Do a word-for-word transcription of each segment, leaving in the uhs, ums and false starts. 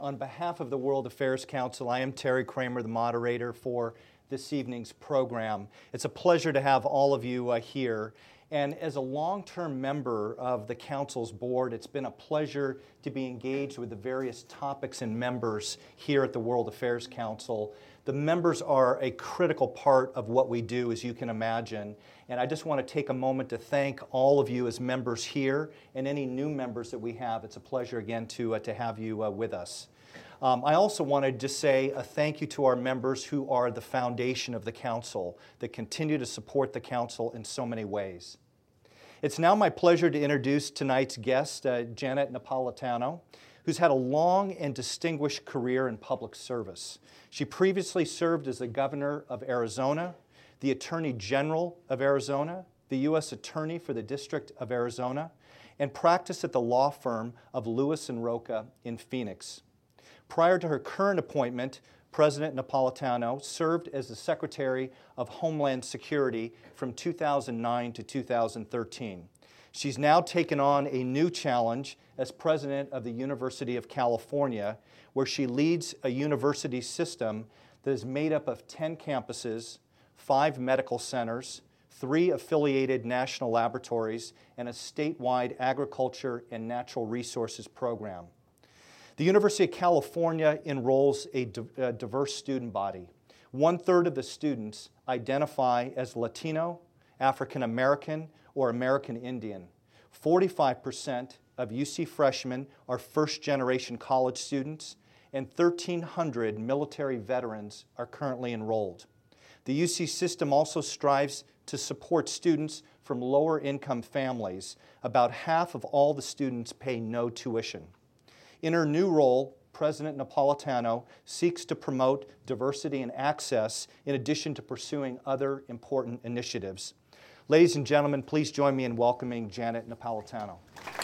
On behalf of the World Affairs Council, I am Terry Kramer, the moderator for this evening's program. It's a pleasure to have all of you uh, here. And as a long-term member of the Council's board, it's been a pleasure to be engaged with the various topics and members here at the World Affairs Council. The members are a critical part of what we do, as you can imagine. And I just want to take a moment to thank all of you as members here and any new members that we have. It's a pleasure again to, uh, to have you uh, with us. Um, I also want to just say a thank you to our members who are the foundation of the Council, that continue to support the Council in so many ways. It's now my pleasure to introduce tonight's guest, uh, Janet Napolitano, who's had a long and distinguished career in public service. She previously served as the Governor of Arizona, the Attorney General of Arizona, the U S Attorney for the District of Arizona, and practiced at the law firm of Lewis and Rocha in Phoenix. Prior to her current appointment, President Napolitano served as the Secretary of Homeland Security from two thousand nine to two thousand thirteen. She's now taken on a new challenge as President of the University of California, where she leads a university system that is made up of ten campuses, five medical centers, three affiliated national laboratories, and a statewide agriculture and natural resources program. The University of California enrolls a diverse student body. One-third of the students identify as Latino, African American, or American Indian. forty-five percent of U C freshmen are first-generation college students, and thirteen hundred military veterans are currently enrolled. The U C system also strives to support students from lower-income families. About half of all the students pay no tuition. In her new role, President Napolitano seeks to promote diversity and access in addition to pursuing other important initiatives. Ladies and gentlemen, please join me in welcoming Janet Napolitano.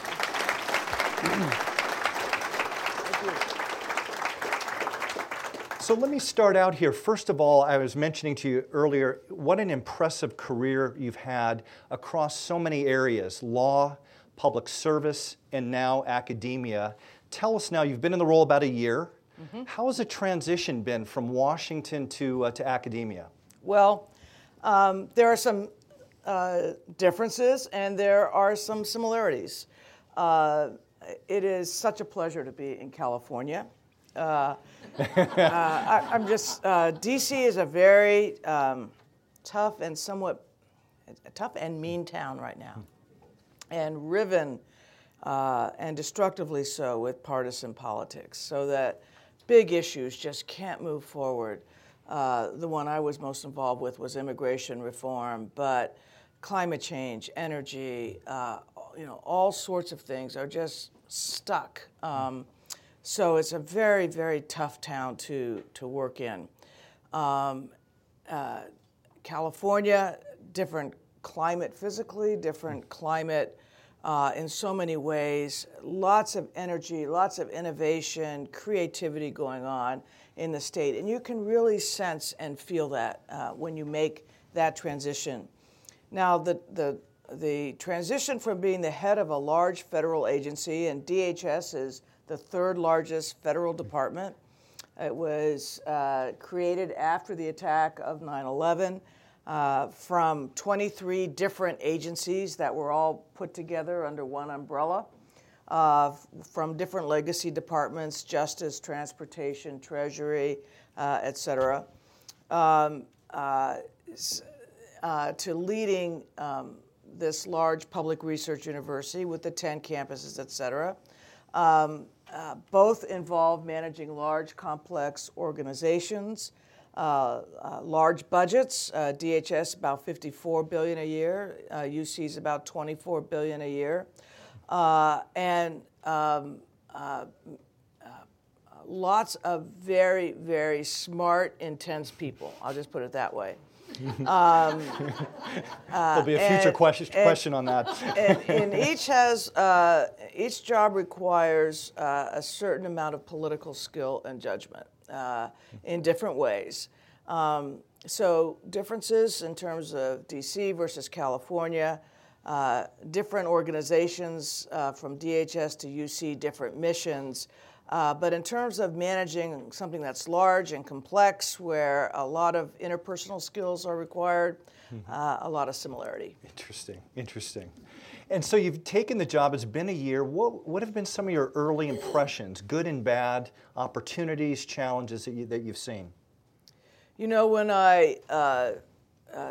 So let me start out here. First of all, I was mentioning to you earlier what an impressive career you've had across so many areas: law, public service, and now academia. Tell us now, you've been in the role about a year. Mm-hmm. How has the transition been from Washington to, uh, to academia? Well, um, there are some uh, differences and there are some similarities. Uh, it is such a pleasure to be in California. Uh, uh, I, I'm just, uh, D C is a very um, tough and somewhat, tough and mean town right now. And riven Uh, and destructively so with partisan politics, so that big issues just can't move forward. Uh, the one I was most involved with was immigration reform, but climate change, energy, uh, you know, all sorts of things are just stuck. Um, so it's a very, very tough town to, to work in. Um, uh, California, different climate physically, different climate Uh, in so many ways, lots of energy, lots of innovation, creativity going on in the state. And you can really sense and feel that uh, when you make that transition. Now, the, the, the transition from being the head of a large federal agency, and D H S is the third largest federal department. It was uh, created after the attack of nine eleven. Uh, from twenty-three different agencies that were all put together under one umbrella, uh, from different legacy departments, justice, transportation, treasury, uh, et cetera, um, uh, uh, to leading um, this large public research university with the ten campuses, et cetera. Um, uh, both involve managing large, complex organizations, Uh, uh, large budgets. uh, D H S about fifty-four billion dollars a year. Uh, U C is about twenty-four billion dollars a year. Uh, and um, uh, uh, lots of very, very smart, intense people. I'll just put it that way. Um, uh, There'll be a future and, question, and, question on that. and, and each has, uh, each job requires uh, a certain amount of political skill and judgment uh, in different ways. Um, so differences in terms of D C versus California, uh, different organizations uh, from D H S to U C, different missions. Uh, but in terms of managing something that's large and complex, where a lot of interpersonal skills are required, mm-hmm. uh, a lot of similarity. Interesting, interesting. And so you've taken the job, it's been a year. What, what have been some of your early impressions, good and bad, opportunities, challenges that, you, that you've seen? You know, when I uh, uh,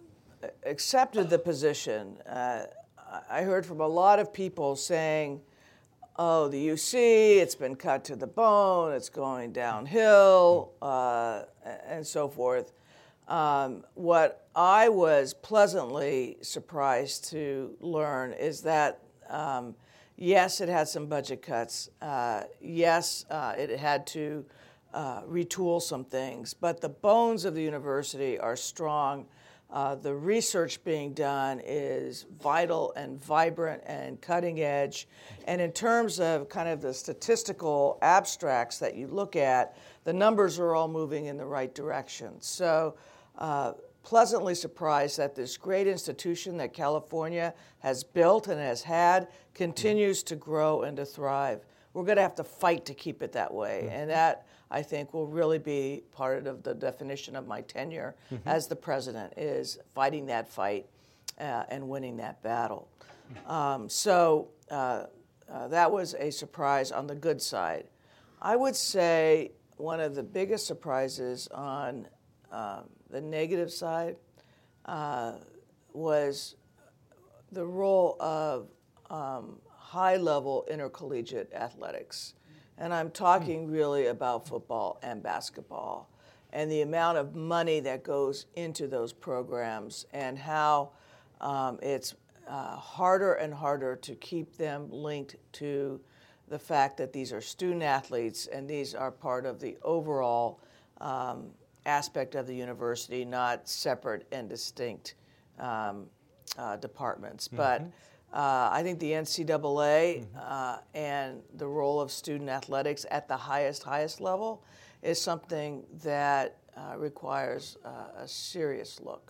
accepted the position, uh, I heard from a lot of people saying, oh, the U C, it's been cut to the bone, it's going downhill, uh, and so forth. Um, what I was pleasantly surprised to learn is that, um, yes, it had some budget cuts. Uh, yes, uh, it had to uh, retool some things, but the bones of the university are strong. Uh, the research being done is vital and vibrant and cutting edge. And in terms of kind of the statistical abstracts that you look at, the numbers are all moving in the right direction. So uh, pleasantly surprised that this great institution that California has built and has had continues to grow and to thrive. We're going to have to fight to keep it that way. And that, I think, will really be part of the definition of my tenure mm-hmm. as the president, is fighting that fight uh, and winning that battle. Um, so uh, uh, that was a surprise on the good side. I would say one of the biggest surprises on uh, the negative side uh, was the role of um, high-level intercollegiate athletics. And I'm talking really about football and basketball and the amount of money that goes into those programs and how um, it's uh, harder and harder to keep them linked to the fact that these are student athletes and these are part of the overall um, aspect of the university, not separate and distinct um, uh, departments. Mm-hmm. But Uh, I think the N C double A mm-hmm. uh, and the role of student athletics at the highest, highest level is something that uh, requires uh, a serious look.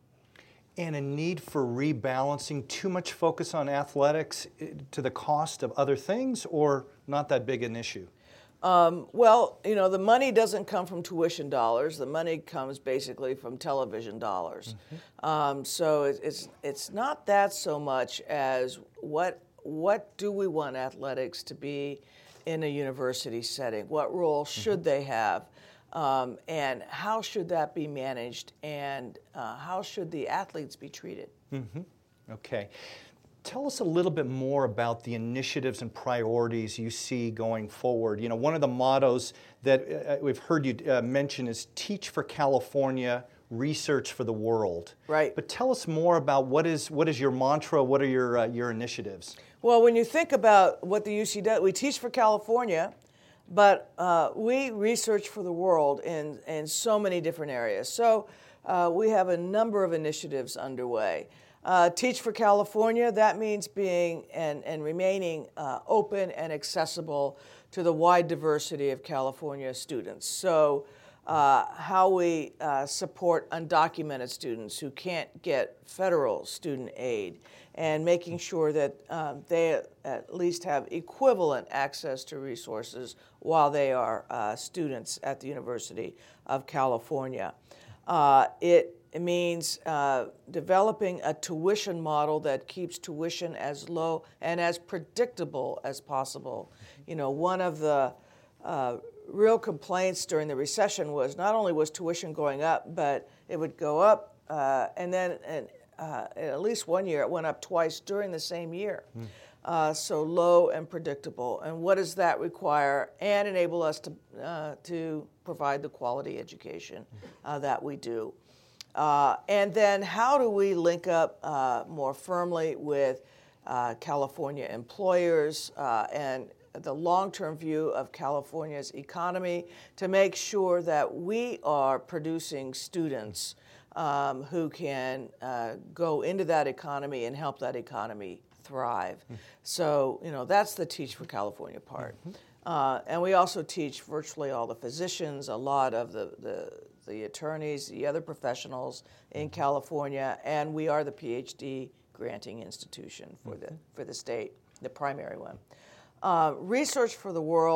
And a need for rebalancing, too much focus on athletics to the cost of other things, or not that big an issue? Um, well, you know, the money doesn't come from tuition dollars. The money comes basically from television dollars. Mm-hmm. Um, so it, it's it's not that so much as what what do we want athletics to be in a university setting? What role should mm-hmm. they have? Um, and how should that be managed? And uh, how should the athletes be treated? Mm-hmm. Okay. Tell us a little bit more about the initiatives and priorities you see going forward. You know, one of the mottos that uh, we've heard you uh, mention is Teach for California, Research for the World. Right. But tell us more about what is what is your mantra, what are your uh, your initiatives? Well, when you think about what the U C does, we teach for California, but uh, we research for the world in, in so many different areas. So uh, we have a number of initiatives underway. Uh, Teach for California, that means being and, and remaining uh, open and accessible to the wide diversity of California students. So uh, how we uh, support undocumented students who can't get federal student aid, and making sure that um, they at least have equivalent access to resources while they are uh, students at the University of California. Uh, it It means uh, developing a tuition model that keeps tuition as low and as predictable as possible. You know, one of the uh, real complaints during the recession was not only was tuition going up, but it would go up, uh, and then and, uh, at least one year it went up twice during the same year. Mm. Uh, so low and predictable. And what does that require and enable us to uh, to provide the quality education uh, that we do? Uh, and then how do we link up uh, more firmly with uh, California employers uh, and the long-term view of California's economy to make sure that we are producing students um, who can uh, go into that economy and help that economy thrive. Mm-hmm. So, you know, that's the Teach for California part. Mm-hmm. Uh, and we also teach virtually all the physicians, a lot of the, the the attorneys, the other professionals in California, and we are the PhD granting institution for the for the state, the primary one. Uh, Research for the World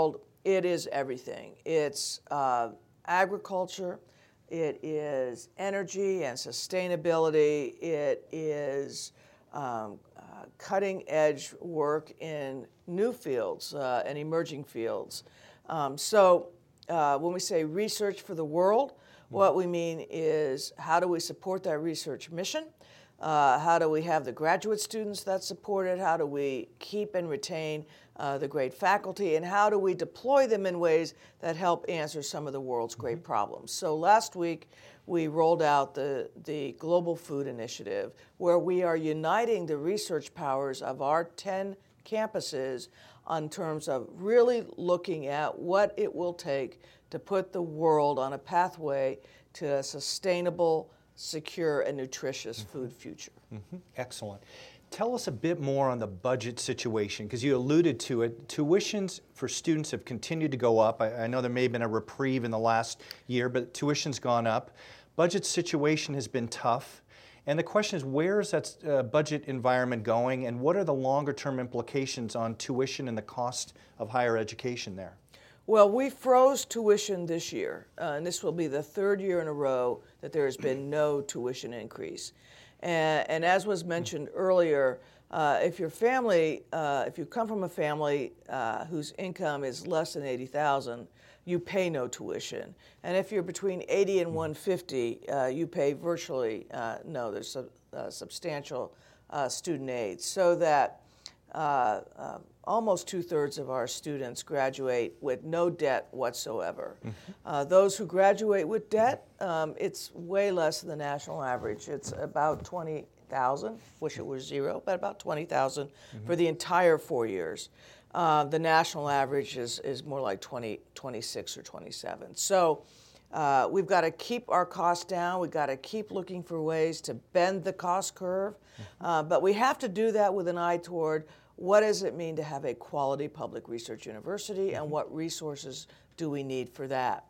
it is everything. It's uh, agriculture, it is energy and sustainability, it is um, uh, cutting edge work in new fields uh, and emerging fields. Um, so uh, when we say research for the world, what we mean is how do we support that research mission? Uh, how do we have the graduate students that support it? How do we keep and retain uh, the great faculty? And how do we deploy them in ways that help answer some of the world's great mm-hmm. problems? So last week, we rolled out the, the Global Food Initiative, where we are uniting the research powers of our ten campuses on terms of really looking at what it will take to put the world on a pathway to a sustainable, secure, and nutritious mm-hmm. food future. Mm-hmm. Excellent. Tell us a bit more on the budget situation, because you alluded to it. Tuitions for students have continued to go up. I, I know there may have been a reprieve in the last year, but tuition's gone up. Budget situation has been tough. And the question is, where is that uh, budget environment going, and what are the longer-term implications on tuition and the cost of higher education there? Well, we froze tuition this year, uh, and this will be the third year in a row that there has been no tuition increase. And, and as was mentioned earlier, uh, if your family, uh, if you come from a family uh, whose income is less than eighty thousand dollars, you pay no tuition. And if you're between eighty and one hundred fifty, uh, you pay virtually uh, no. There's sub, uh, substantial uh, student aid, so that uh, uh, almost two-thirds of our students graduate with no debt whatsoever. Mm-hmm. Uh, those who graduate with debt, um, it's way less than the national average. It's about twenty thousand, wish it was zero, but about twenty thousand mm-hmm. for the entire four years. Uh, the national average is, is more like twenty, twenty-six or twenty-seven. So uh, we've got to keep our costs down. We've got to keep looking for ways to bend the cost curve. Mm-hmm. Uh, but we have to do that with an eye toward what does it mean to have a quality public research university, mm-hmm. and what resources do we need for that?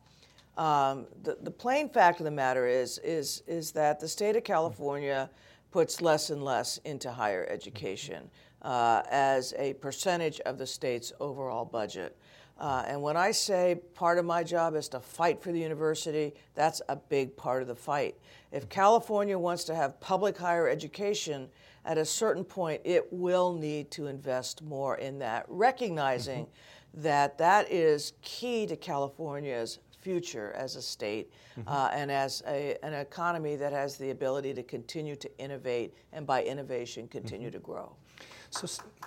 Um, the, the plain fact of the matter is, is, is that the state of California puts less and less into higher education uh, as a percentage of the state's overall budget. Uh, and when I say part of my job is to fight for the university, that's a big part of the fight. If California wants to have public higher education, at a certain point, it will need to invest more in that, recognizing mm-hmm. that that is key to California's future as a state mm-hmm. uh, and as a, an economy that has the ability to continue to innovate, and by innovation, continue mm-hmm. to grow. So,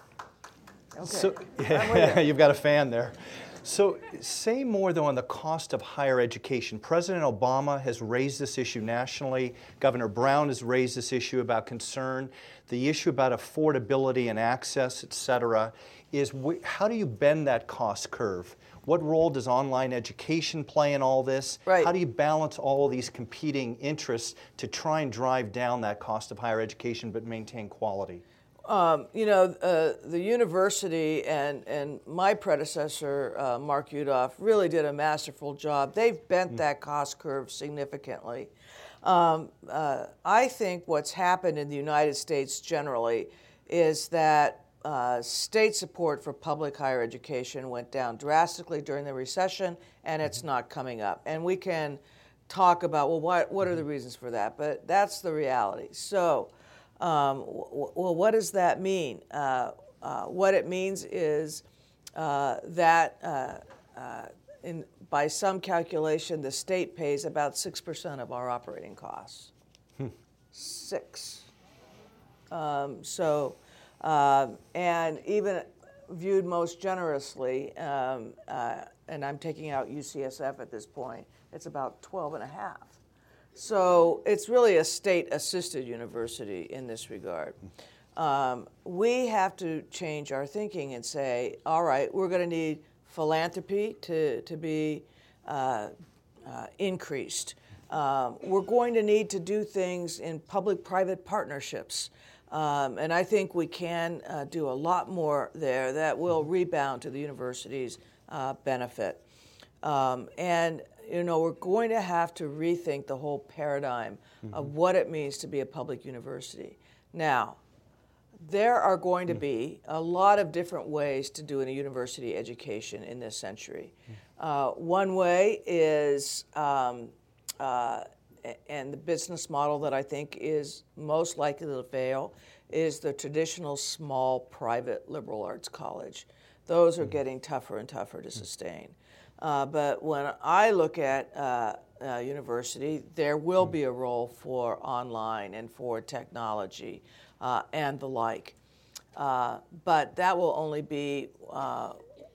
okay. so yeah, you've got a fan there. So say more, though, on the cost of higher education. President Obama has raised this issue nationally. Governor Brown has raised this issue about concern. The issue about affordability and access, et cetera, is wh- how do you bend that cost curve? What role does online education play in all this? Right. How do you balance all these competing interests to try and drive down that cost of higher education but maintain quality? Um, you know, uh, the university and, and my predecessor, uh, Mark Yudof, really did a masterful job. They've bent mm. that cost curve significantly. Um, uh, I think what's happened in the United States generally is that uh, state support for public higher education went down drastically during the recession, and it's not coming up. And we can talk about, well, what, what are the reasons for that? But that's the reality. So, Um, w- well, what does that mean? Uh, uh, what it means is uh, that uh, uh, in, by some calculation, the state pays about six percent of our operating costs. Hmm. Six. Um, so, uh, and even viewed most generously, um, uh, and I'm taking out U C S F at this point, it's about twelve and a half. So it's really a state-assisted university in this regard. Um, we have to change our thinking and say, all right, we're going to need philanthropy to, to be uh, uh, increased. Um, we're going to need to do things in public-private partnerships. Um, and I think we can uh, do a lot more there that will rebound to the university's uh, benefit. Um, and You know, we're going to have to rethink the whole paradigm mm-hmm. of what it means to be a public university. Now, there are going to be a lot of different ways to do a university education in this century. Uh, one way is, um, uh, and the business model that I think is most likely to fail, is the traditional small private liberal arts college. Those are getting tougher and tougher to sustain. Uh, but when I look at uh, uh, university, there will be a role for online and for technology uh, and the like. Uh, but that will only be uh,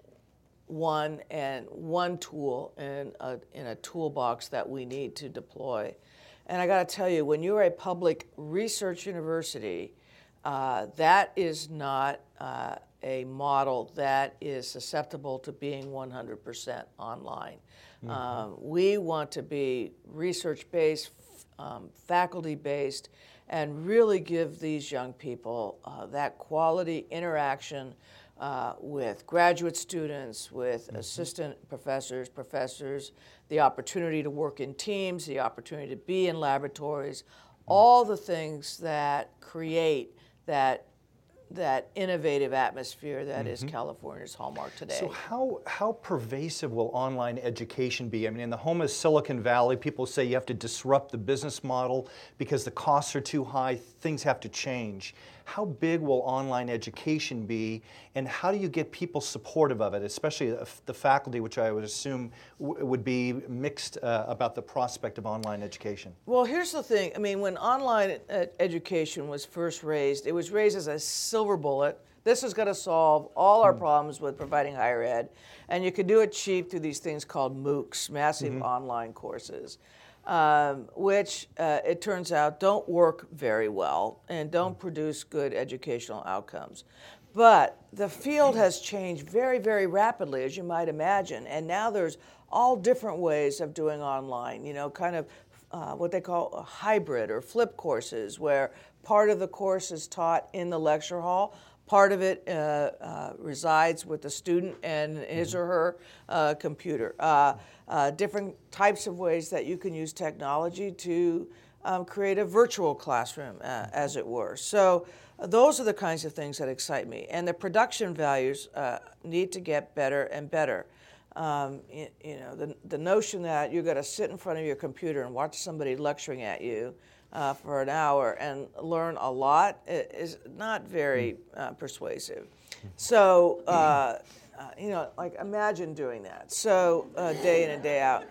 one and one tool in a, in a toolbox that we need to deploy. And I got to tell you, when you're a public research university, uh, that is not uh, a model that is susceptible to being one hundred percent online. Mm-hmm. Um, we want to be research-based, um, faculty-based, and really give these young people uh, that quality interaction uh, with graduate students, with mm-hmm. assistant professors, professors, the opportunity to work in teams, the opportunity to be in laboratories, mm-hmm. all the things that create that that innovative atmosphere that mm-hmm. is California's hallmark today. So how, how pervasive will online education be? I mean, in the home of Silicon Valley, people say you have to disrupt the business model because the costs are too high, things have to change. How big will online education be, and how do you get people supportive of it, especially the faculty, which I would assume w- would be mixed uh, about the prospect of online education? Well, here's the thing. I mean, when online ed- education was first raised, it was raised as a silver bullet. This is going to solve all our mm. problems with providing higher ed, and you could do it cheap through these things called MOOCs, massive mm-hmm. online courses. Um, which uh, it turns out don't work very well and don't produce good educational outcomes. But the field has changed very, very rapidly, as you might imagine, and now there's all different ways of doing online, you know, kind of uh, what they call a hybrid or flip courses, where part of the course is taught in the lecture hall, part of it uh, uh, resides with the student and his or her uh, computer. Uh, uh, different types of ways that you can use technology to um, create a virtual classroom, uh, as it were. So uh, those are the kinds of things that excite me. And the production values uh, need to get better and better. Um, you, you know, the, the notion that you're going to sit in front of your computer and watch somebody lecturing at you Uh, for an hour and learn a lot is not very uh, persuasive. So, uh, uh, you know, like imagine doing that. So, uh, day in and day out.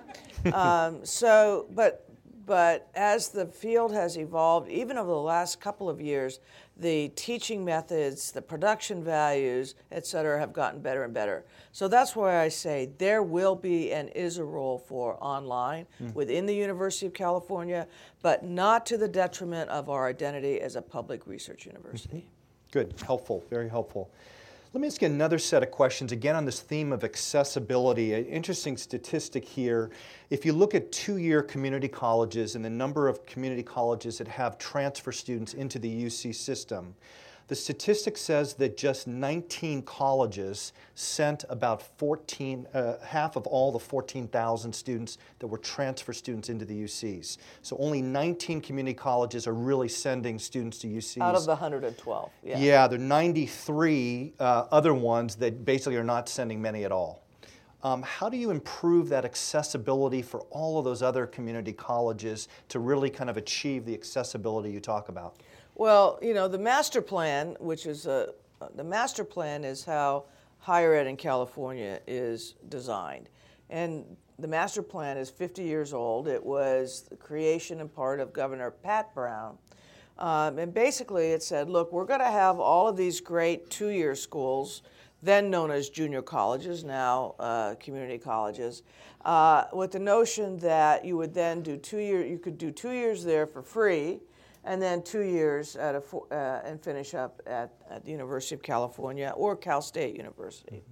Um, so, but but as the field has evolved, even over the last couple of years, the teaching methods, the production values, et cetera, have gotten better and better. So that's why I say there will be and is a role for online mm. within the University of California, but not to the detriment of our identity as a public research university. Good, helpful, very helpful. Let me ask you another set of questions, again on this theme of accessibility. An interesting statistic here. If you look at two-year community colleges and the number of community colleges that have transfer students into the U C system, the statistic says that just nineteen colleges sent about fourteen, uh, half of all the fourteen thousand students that were transfer students into the U Cs. So only nineteen community colleges are really sending students to U Cs. Out of the one hundred twelve, yeah. Yeah, there are ninety-three uh, other ones that basically are not sending many at all. Um, how do you improve that accessibility for all of those other community colleges to really kind of achieve the accessibility you talk about? Well, you know, the master plan, which is a, the master plan is how higher ed in California is designed. And the master plan is fifty years old. It was the creation and part of Governor Pat Brown. Um, and basically it said, look, we're going to have all of these great two-year schools, then known as junior colleges, now uh, community colleges, uh, with the notion that you would then do two year, you could do two years there for free, and then two years at a, uh, and finish up at, at the University of California or Cal State University.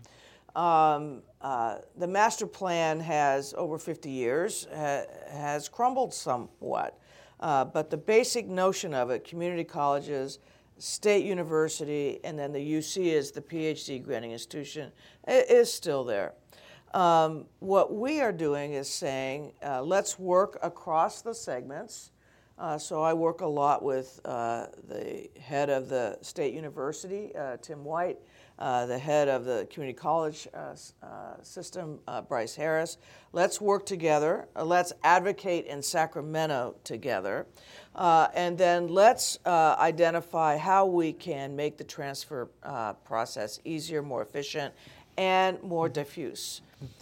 Um, uh, the master plan has, over fifty years, ha- has crumbled somewhat. Uh, but the basic notion of it, community colleges, state university, and then the U C is the PhD granting institution, is still there. Um, what we are doing is saying, uh, let's work across the segments Uh, so I work a lot with uh, the head of the state university, uh, Tim White, uh, the head of the community college uh, uh, system, uh, Bryce Harris. Let's work together. Uh, let's advocate in Sacramento together. Uh, and then let's uh, identify how we can make the transfer uh, process easier, more efficient, and more diffuse.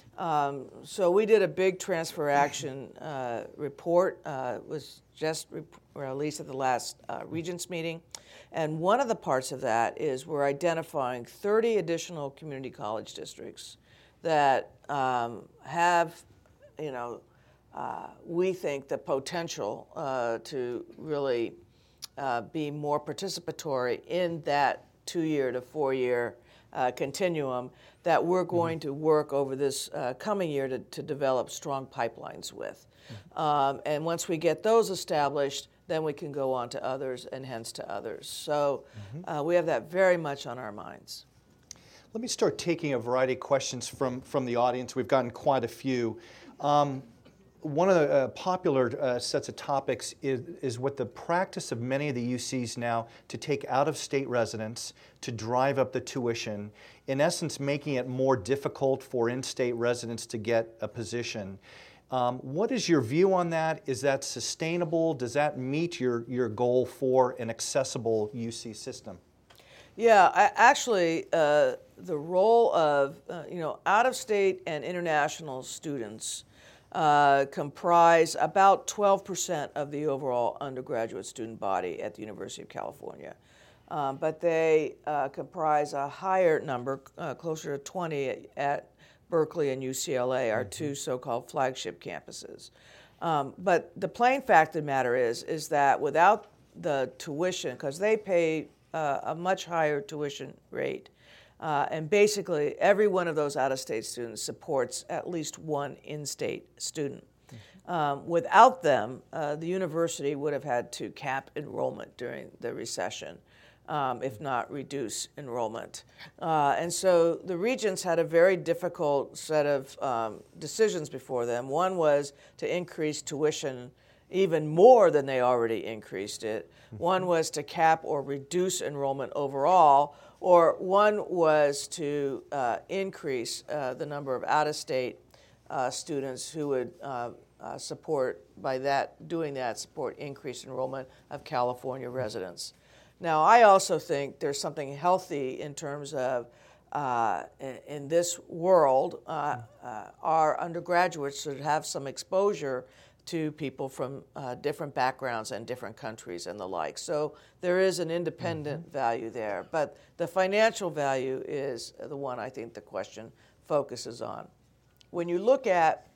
Um, so we did a big transfer action uh, report. Uh, it was just re- released at the last uh, Regents meeting. And one of the parts of that is we're identifying thirty additional community college districts that um, have, you know, uh, we think the potential uh, to really uh, be more participatory in that two-year to four-year uh, continuum that we're going mm-hmm. to work over this uh, coming year to, to develop strong pipelines with. Mm-hmm. Um, and once we get those established, then we can go on to others and hence to others. So mm-hmm. uh, we have that very much on our minds. Let me start taking a variety of questions from, from the audience. We've gotten quite a few. Um, one of the uh, popular uh, sets of topics is, is what the practice of many of the U Cs now to take out-of-state residents to drive up the tuition, in essence making it more difficult for in-state residents to get a position. Um, what is your view on that? Is that sustainable? Does that meet your, your goal for an accessible U C system? Yeah, I, actually, uh, the role of, uh, you know, out-of-state and international students uh, comprise about twelve percent of the overall undergraduate student body at the University of California. Um, but they uh, comprise a higher number, uh, closer to twenty at, at Berkeley and U C L A, our mm-hmm. two so-called flagship campuses. Um, but the plain fact of the matter is, is that without the tuition, because they pay uh, a much higher tuition rate, uh, and basically every one of those out-of-state students supports at least one in-state student. Mm-hmm. Um, without them, uh, the university would have had to cap enrollment during the recession. Um, if not reduce enrollment. Uh, and so the Regents had a very difficult set of um, decisions before them. One was to increase tuition even more than they already increased it. Mm-hmm. One was to cap or reduce enrollment overall, or one was to uh, increase uh, the number of out-of-state uh, students who would uh, uh, support, by that, doing that, support increased enrollment of California residents. Now, I also think there's something healthy in terms of, uh, in, in this world, uh, uh, our undergraduates should have some exposure to people from uh, different backgrounds and different countries and the like. So there is an independent mm-hmm. value there. But the financial value is the one I think the question focuses on. When you look at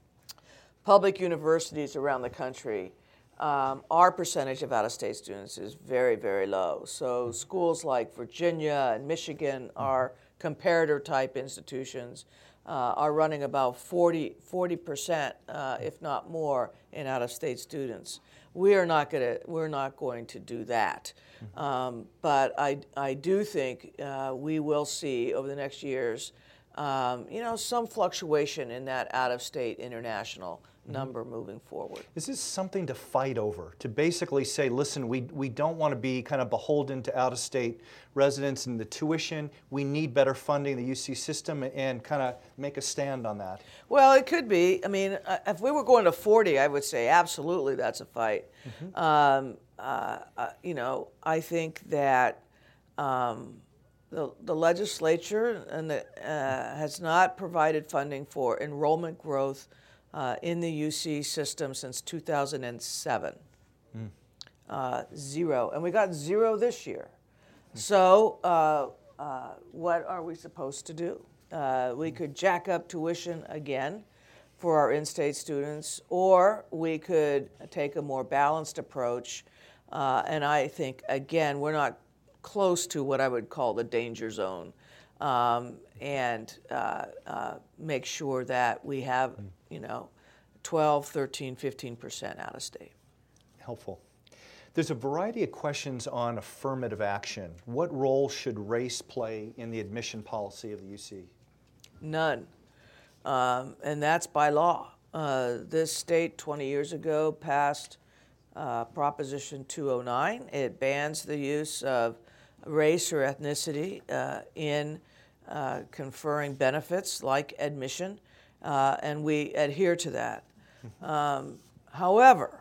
public universities around the country, Um, our percentage of out-of-state students is very, very low. So schools like Virginia and Michigan are comparator-type institutions, uh, are running about forty, forty percent, uh, if not more, in out-of-state students. We are not gonna, we're not going to do that. Um, but I, I do think uh, we will see over the next years, um, you know, some fluctuation in that out-of-state international number moving forward. Is this something to fight over? To basically say, listen, we, we don't want to be kind of beholden to out-of-state residents and the tuition. We need better funding, the U C system, and kind of make a stand on that? Well, it could be. I mean, if we were going to forty, I would say absolutely that's a fight. Mm-hmm. Um, uh, uh, you know, I think that um, the, the legislature and the, uh, has not provided funding for enrollment growth Uh, in the U C system since two thousand seven. Mm. Uh, zero. And we got zero this year. Mm. So uh, uh, what are we supposed to do? Uh, we could jack up tuition again for our in-state students, or we could take a more balanced approach. Uh, and I think, again, we're not close to what I would call the danger zone. Um, and uh, uh, make sure that we have, you know, twelve, thirteen, fifteen percent out of state. Helpful. There's a variety of questions on affirmative action. What role should race play in the admission policy of the U C? None. Um, and that's by law. Uh, this state twenty years ago passed uh, Proposition two oh nine. It bans the use of race or ethnicity uh, in uh, conferring benefits like admission, uh, and we adhere to that. Um, however,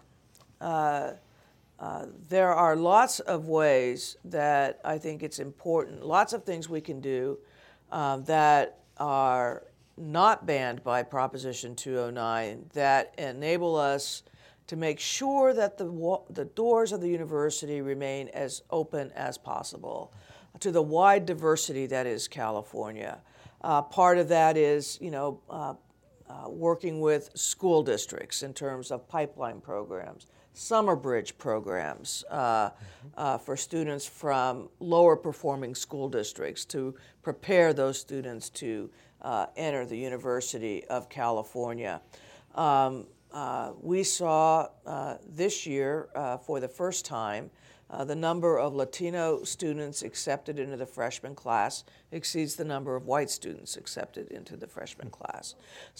uh, uh, there are lots of ways that I think it's important, lots of things we can do um, that are not banned by Proposition two oh nine that enable us to make sure that the wa- the doors of the university remain as open as possible to the wide diversity that is California. Uh, part of that is, you know, uh, uh, working with school districts in terms of pipeline programs, summer bridge programs uh, mm-hmm. uh, for students from lower performing school districts to prepare those students to uh, enter the University of California. Um, uh, we saw uh, this year, uh, for the first time, Uh, the number of Latino students accepted into the freshman class exceeds the number of white students accepted into the freshman class.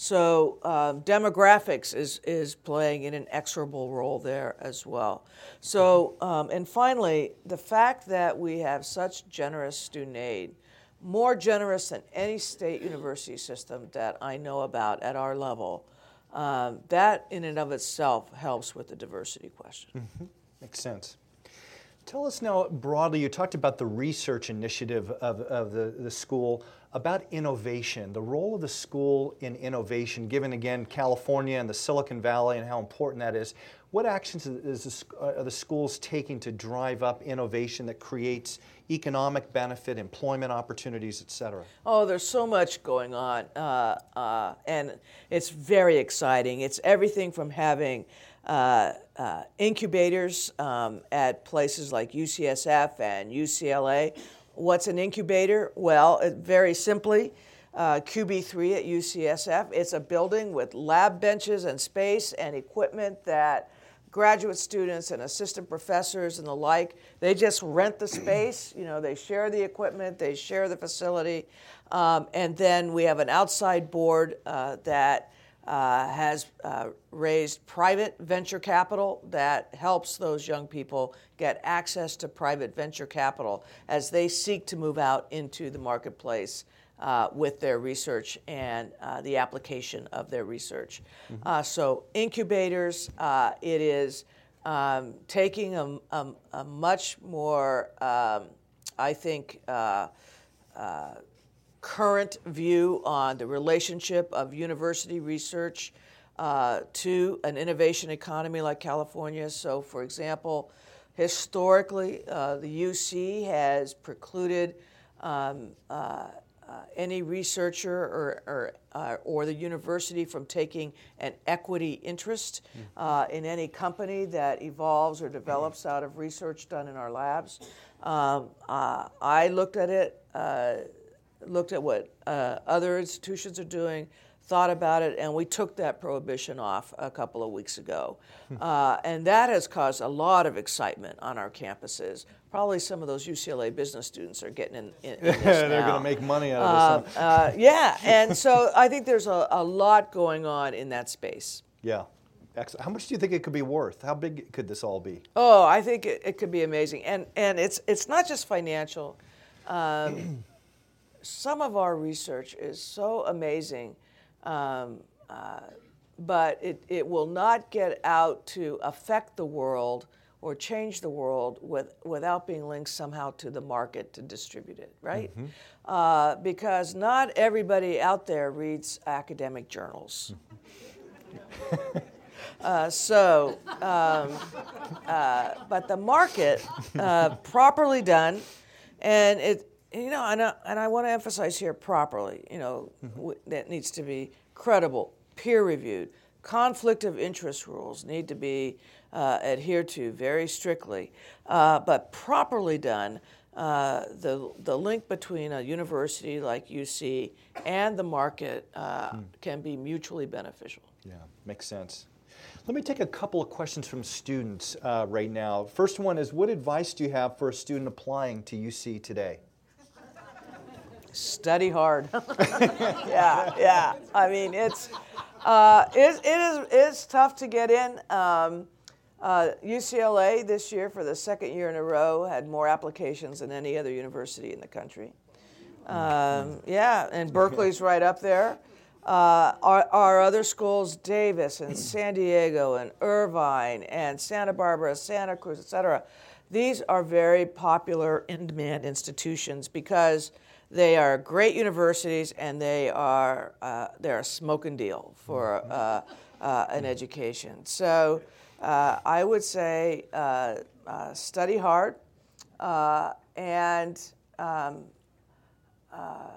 So uh, demographics is, is playing an inexorable role there as well. So, um, and finally, the fact that we have such generous student aid, more generous than any state university system that I know about at our level, um, that in and of itself helps with the diversity question. Mm-hmm. Makes sense. Tell us now broadly, you talked about the research initiative of, of the, the school, about innovation, the role of the school in innovation, given again California and the Silicon Valley and how important that is. What actions is the, uh, are the schools taking to drive up innovation that creates economic benefit, employment opportunities, et cetera? Oh, there's so much going on, uh, uh, and it's very exciting. It's everything from having Uh, uh, incubators um, at places like U C S F and U C L A. What's an incubator? Well, it, very simply, uh, Q B three at U C S F, it's a building with lab benches and space and equipment that graduate students and assistant professors and the like, they just rent the space, you know, they share the equipment, they share the facility, um, and then we have an outside board uh, that Uh, has uh, raised private venture capital that helps those young people get access to private venture capital as they seek to move out into the marketplace uh, with their research and uh, the application of their research. Mm-hmm. Uh, so incubators, uh, it is um, taking a, a, a much more, um, I think, uh, uh, current view on the relationship of university research uh, to an innovation economy like California. So, for example, historically, uh, the U C has precluded um, uh, uh, any researcher or, or, uh, or the university from taking an equity interest uh, in any company that evolves or develops out of research done in our labs. Um, uh, I looked at it, uh, looked at what uh, other institutions are doing, thought about it, and we took that prohibition off a couple of weeks ago. Uh, and that has caused a lot of excitement on our campuses. Probably some of those U C L A business students are getting in, in, in this They're now. going to make money out of this. Uh, uh, yeah, and so I think there's a, a lot going on in that space. Yeah. Excellent. How much do you think it could be worth? How big could this all be? Oh, I think it, it could be amazing. And, and it's, it's not just financial. Um, Some of our research is so amazing, um, uh, but it, it will not get out to affect the world or change the world with, without being linked somehow to the market to distribute it, right? Mm-hmm. Uh, because not everybody out there reads academic journals. uh, so, um, uh, but the market, uh, properly done, and it, You know, and I, and I want to emphasize here properly, you know, mm-hmm. w- that needs to be credible, peer-reviewed. Conflict of interest rules need to be uh, adhered to very strictly. Uh, but properly done, uh, the, the link between a university like U C and the market uh, mm. can be mutually beneficial. Yeah, makes sense. Let me take a couple of questions from students uh, right now. First one is, what advice do you have for a student applying to U C today? Study hard. yeah, yeah. I mean, it's uh, it, it is it's tough to get in. Um, Uh, U C L A this year, for the second year in a row, had more applications than any other university in the country. Um, yeah, and Berkeley's right up there. Uh, our, our other schools, Davis and San Diego and Irvine and Santa Barbara, Santa Cruz, et cetera, these are very popular in-demand institutions because they are great universities and they are uh, they're a smoking deal for uh, uh, an education. So uh, I would say uh, uh, study hard uh, and um, uh,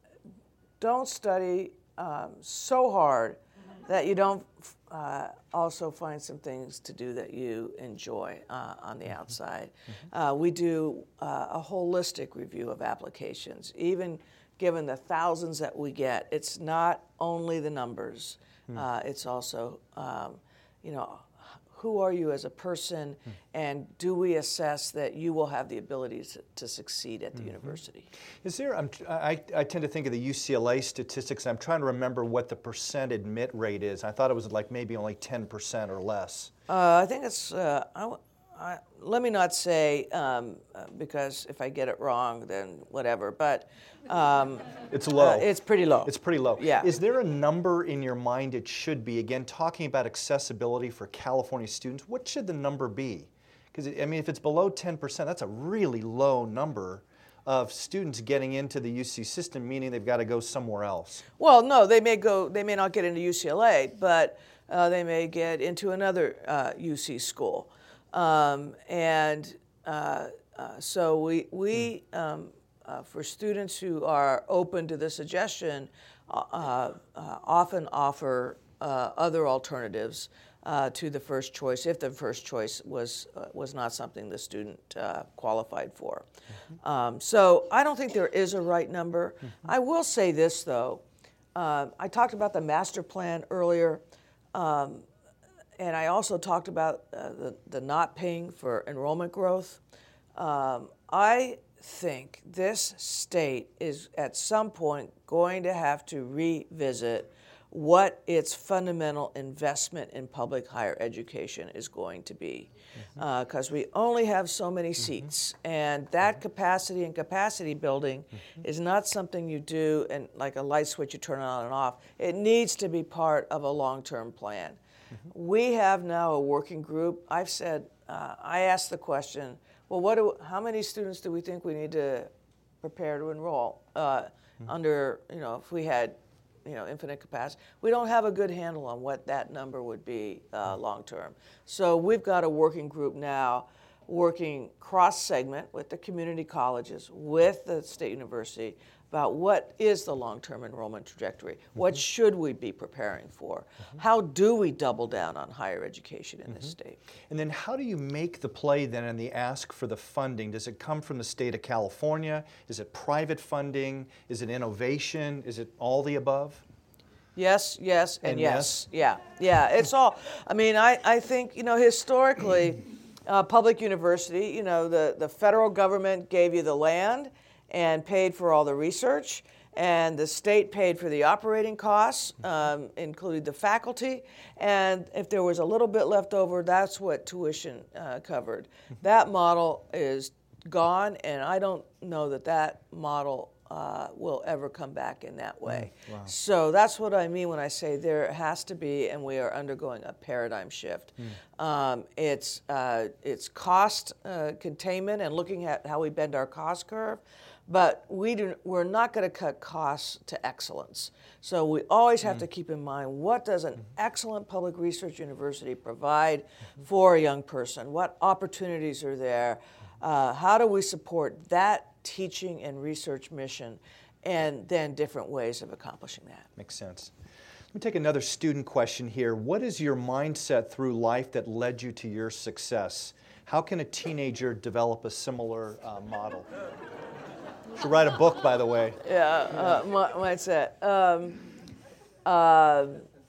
don't study Um, so hard that you don't uh, also find some things to do that you enjoy uh, on the outside. Uh, we do uh, a holistic review of applications, even given the thousands that we get. It's not only the numbers, uh, it's also, um, you know, who are you as a person, and do we assess that you will have the ability to, to succeed at the mm-hmm. university? Is there, I'm, I, I tend to think of the U C L A statistics. I'm trying to remember what the percent admit rate is. I thought it was like maybe only ten percent or less. Uh, I think it's, uh, I, I, let me not say, um, uh, because if I get it wrong, then whatever, but um, it's low. Uh, it's pretty low. It's pretty low. Yeah. Is there a number in your mind it should be? Again, talking about accessibility for California students, what should the number be? Because, I mean, if it's below ten percent, that's a really low number of students getting into the U C system, meaning they've got to go somewhere else. Well, no, they may go, they may not get into U C L A, but uh, they may get into another uh, U C school. Um, and uh, uh, so we, we um, uh, for students who are open to the suggestion, uh, uh, often offer uh, other alternatives uh, to the first choice, if the first choice was uh, was not something the student uh, qualified for. Mm-hmm. Um, so I don't think there is a right number. Mm-hmm. I will say this, though. Uh, I talked about the master plan earlier. Um, And I also talked about uh, the, the not paying for enrollment growth. Um, I think this state is at some point going to have to revisit what its fundamental investment in public higher education is going to be. Because mm-hmm. uh, we only have so many seats, mm-hmm. and that mm-hmm. capacity and capacity building mm-hmm. is not something you do and like a light switch you turn on and off. It needs to be part of a long-term plan. Mm-hmm. We have now a working group. I've said, uh, I asked the question, well, what do, how many students do we think we need to prepare to enroll uh, mm-hmm. under, you know, if we had, you know, infinite capacity? We don't have a good handle on what that number would be uh, long term. So we've got a working group now working cross-segment with the community colleges, with the state university, about what is the long-term enrollment trajectory? Mm-hmm. What should we be preparing for? Mm-hmm. How do we double down on higher education in mm-hmm. this state? And then how do you make the play then and the ask for the funding? Does it come from the state of California? Is it private funding? Is it innovation? Is it all the above? Yes, yes, and, and yes. yes. Yeah, yeah, it's all. I mean, I, I think, you know, historically, uh, public university, you know, the, the federal government gave you the land and paid for all the research, and the state paid for the operating costs, um, including the faculty, and if there was a little bit left over, that's what tuition uh, covered. That model is gone, and I don't know that that model uh, will ever come back in that way. Mm, wow. So that's what I mean when I say there has to be, and we are undergoing a paradigm shift. Mm. Um, it's, uh, it's cost uh, containment and looking at how we bend our cost curve. But we do, we're not going to cut costs to excellence. So we always have mm. to keep in mind, what does an mm-hmm. excellent public research university provide mm-hmm. for a young person? What opportunities are there? Uh, how do we support that teaching and research mission? And then different ways of accomplishing that. Makes sense. Let me take another student question here. What is your mindset through life that led you to your success? How can a teenager develop a similar uh, model? Should write a book, by the way. Yeah, uh, mindset. Um, uh,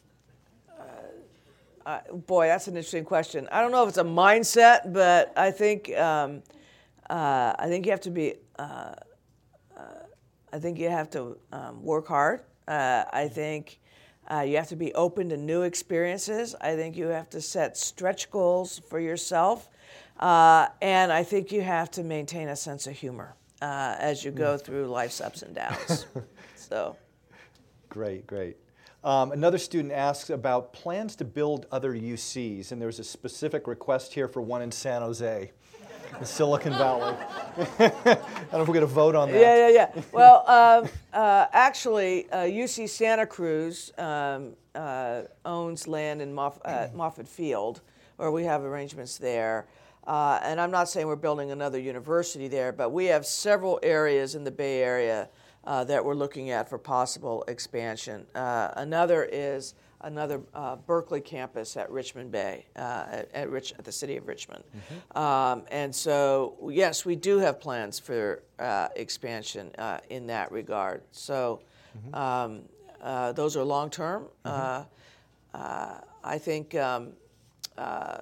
uh, boy, that's an interesting question. I don't know if it's a mindset, but I think um, uh, I think you have to be. Uh, uh, I think you have to um, work hard. Uh, I think Uh, you have to be open to new experiences. I think you have to set stretch goals for yourself. Uh, and I think you have to maintain a sense of humor uh, as you go through life's ups and downs. So, Great, great. Um, another student asks about plans to build other U Cs, and there's a specific request here for one in San Jose, in Silicon Valley. I don't know if we're going to vote on that. Yeah, yeah, yeah. Well, um, uh, actually, uh, U C Santa Cruz um, uh, owns land in Moff- uh, Moffett Field, or we have arrangements there. Uh, and I'm not saying we're building another university there, but we have several areas in the Bay Area uh, that we're looking at for possible expansion. Uh, another is another uh, Berkeley campus at Richmond Bay, uh, at, at, Rich, at the city of Richmond. Mm-hmm. Um, and so, yes, we do have plans for uh, expansion uh, in that regard. So mm-hmm. um, uh, those are long-term. Mm-hmm. Uh, uh, I think um, uh,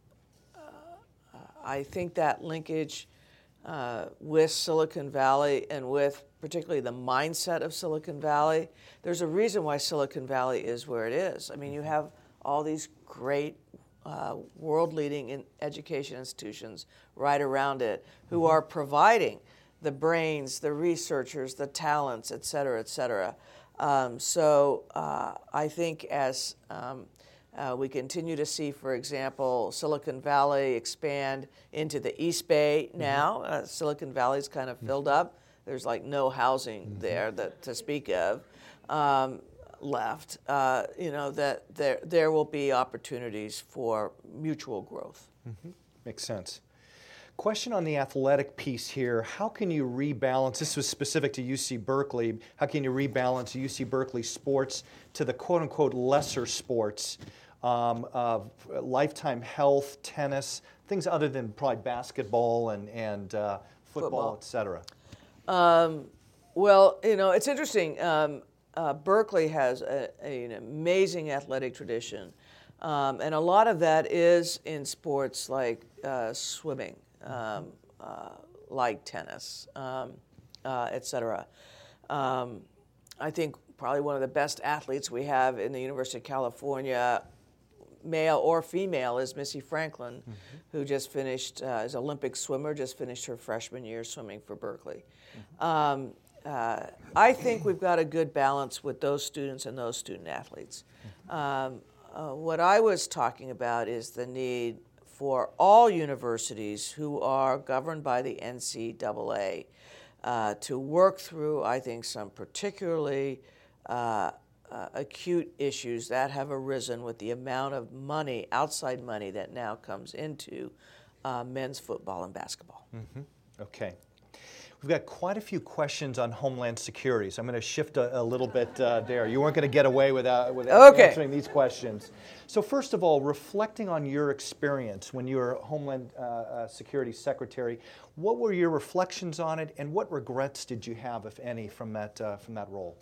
I think that linkage uh, with Silicon Valley and with particularly the mindset of Silicon Valley, there's a reason why Silicon Valley is where it is. I mean, you have all these great uh, world-leading in education institutions right around it who mm-hmm. are providing the brains, the researchers, the talents, et cetera, et cetera. Um, so uh, I think as um, Uh, we continue to see, for example, Silicon Valley expand into the East Bay now. Mm-hmm. Uh, Silicon Valley's kind of filled mm-hmm. up. There's like no housing mm-hmm. there that, to speak of um, left. Uh, you know, that there, there will be opportunities for mutual growth. Mm-hmm. Makes sense. Question on the athletic piece here. How can you rebalance, this was specific to U C Berkeley, how can you rebalance U C Berkeley sports to the quote-unquote lesser sports, um, of lifetime health, tennis, things other than probably basketball and, and uh, football, football, et cetera? Um, well, you know, it's interesting. Um, uh, Berkeley has a, a, an amazing athletic tradition, um, and a lot of that is in sports like uh, swimming. Um, uh, like tennis, um, uh, et cetera. Um, I think probably one of the best athletes we have in the University of California, male or female, is Missy Franklin, mm-hmm. who just finished, uh, is an Olympic swimmer, just finished her freshman year swimming for Berkeley. Mm-hmm. Um, uh, I think we've got a good balance with those students and those student athletes. Mm-hmm. Um, uh, what I was talking about is the need for all universities who are governed by the N C double A uh, to work through, I think, some particularly uh, uh, acute issues that have arisen with the amount of money, outside money, that now comes into uh, men's football and basketball. Mm-hmm. Okay. We've got quite a few questions on Homeland Security, so I'm going to shift a, a little bit uh, there. You weren't going to get away without, without okay. answering these questions. So first of all, reflecting on your experience when you were Homeland uh, uh, Security Secretary, what were your reflections on it, and what regrets did you have, if any, from that uh, from that role?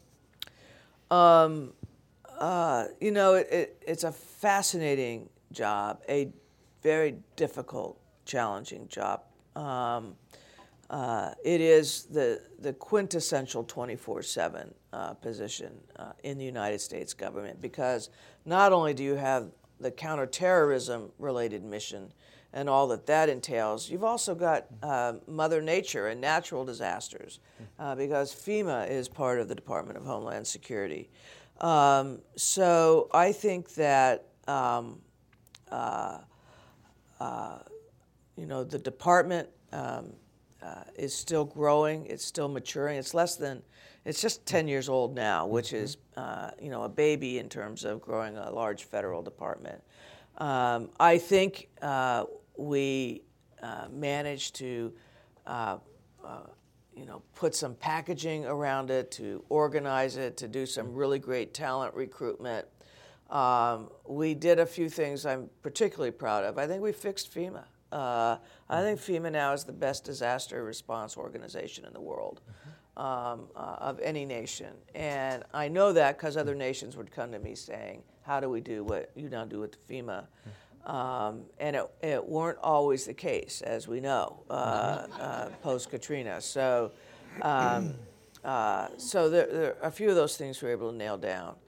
Um, uh, you know, it, it, it's a fascinating job, a very difficult, challenging job. Um, Uh, it is the, the quintessential twenty-four seven uh, position uh, in the United States government, because not only do you have the counterterrorism related mission and all that that entails, you've also got uh, Mother Nature and natural disasters, uh, because FEMA is part of the Department of Homeland Security. Um, so I think that um, uh, uh, you know, the department um, Uh, is still growing. It's still maturing. It's less than, it's just ten years old now, which is, uh, you know, a baby in terms of growing a large federal department. Um, I think uh, we uh, managed to, uh, uh, you know, put some packaging around it, to organize it, to do some really great talent recruitment. Um, we did a few things I'm particularly proud of. I think we fixed FEMA. Uh, I think FEMA now is the best disaster response organization in the world, mm-hmm. um, uh, of any nation. And I know that because other nations would come to me saying, how do we do what you now do with FEMA? Mm-hmm. Um, and it, it weren't always the case, as we know, uh, uh, post-Katrina. So, um, uh, so there, there, a few of those things we were able to nail down.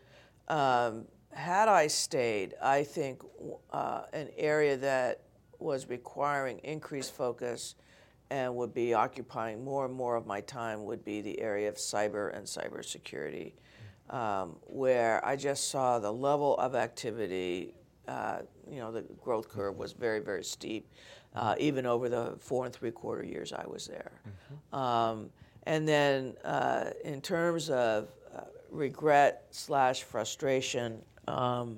um, had I stayed, I think uh, an area that was requiring increased focus and would be occupying more and more of my time would be the area of cyber and cybersecurity, um, where I just saw the level of activity. Uh, you know, the growth curve was very, very steep, uh, even over the four and three quarter years I was there. Mm-hmm. Um, and then, uh, in terms of uh, regret slash frustration, um,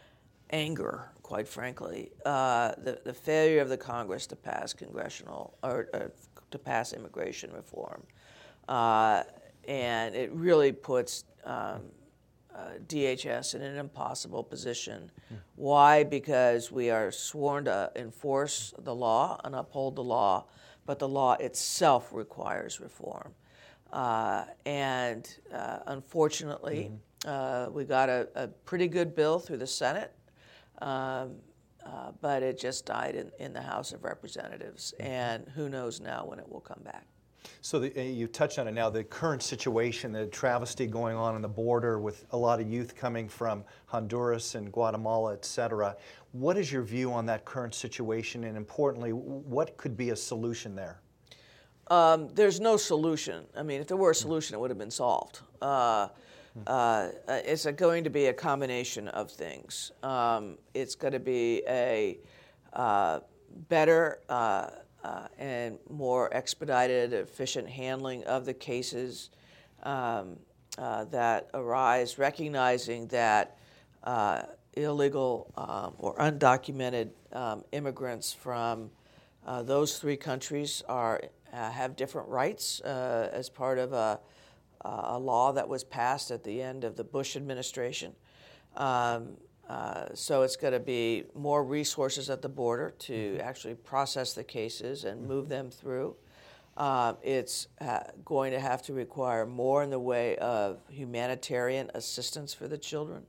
anger, quite frankly, uh, the the failure of the Congress to pass congressional or uh, to pass immigration reform, uh, and it really puts um, uh, D H S in an impossible position. Mm. Why? Because we are sworn to enforce the law and uphold the law, but the law itself requires reform. Uh, and uh, unfortunately, mm-hmm. uh, we got a, a pretty good bill through the Senate, um, uh, but it just died in, in the House of Representatives, mm-hmm. and who knows now when it will come back. So the, you touched on it now, the current situation, the travesty going on on the border with a lot of youth coming from Honduras and Guatemala, et cetera. What is your view on that current situation, and importantly, what could be a solution there? Um, there's no solution. I mean, if there were a solution, it would have been solved. Uh, uh, it's a, going to be a combination of things. Um, it's going to be a uh, better uh, uh, and more expedited, efficient handling of the cases um, uh, that arise, recognizing that uh, illegal um, or undocumented um, immigrants from uh, those three countries are Uh, have different rights uh, as part of a, a law that was passed at the end of the Bush administration. Um, uh, so it's going to be more resources at the border to mm-hmm. actually process the cases and move them through. Uh, it's uh, going to have to require more in the way of humanitarian assistance for the children,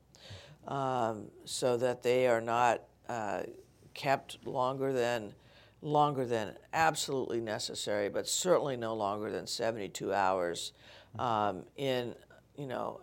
um, so that they are not uh, kept longer than longer than absolutely necessary, but certainly no longer than seventy-two hours um, in, you know,